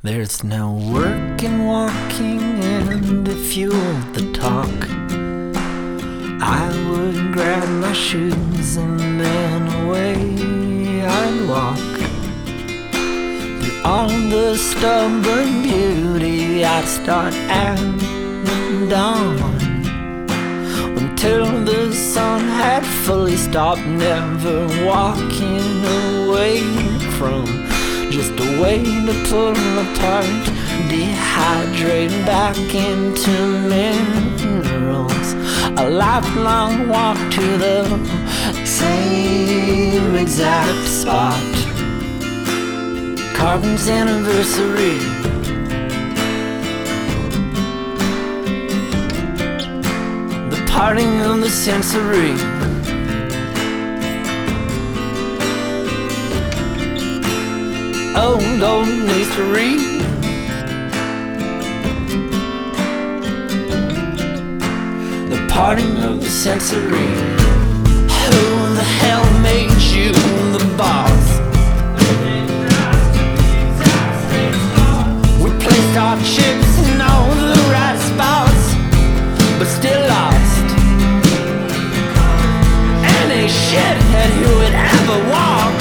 There's no work in walking, and if fueled the talk, I would grab my shoes and then away I'd walk. Through all the stubborn beauty I'd start at dawn, until the sun had fully stopped, never walking away from just a way to pull apart, dehydrate back into minerals. A lifelong walk to the same exact spot. Carbon's anniversary. The parting of the sensory. Old history. The parting of the sensory. Who the hell made you the boss? We placed our chips in all the right spots, but still lost. Any shithead who would ever walk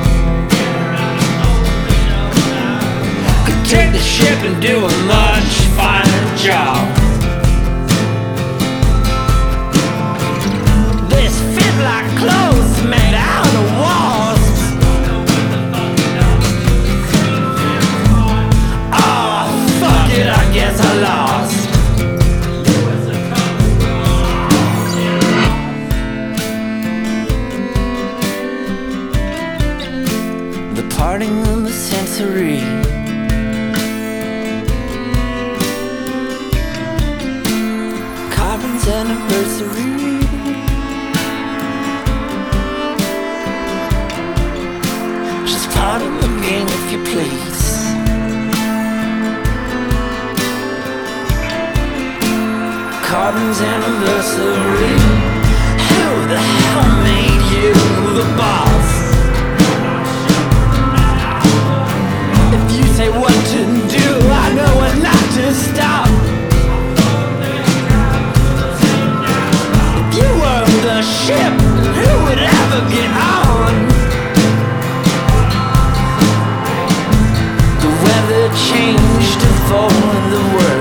take the ship and do a much finer job. This fit like clothes made out of wasps. Oh, fuck it, I guess I lost. The parting of the sensory. Anniversary. Just part of the game, if you please. Carbon's anniversary. Who the hell made you the boss? If you say what to do, I know when not to stop. The ship, who would ever get on? The weather changed for the worse.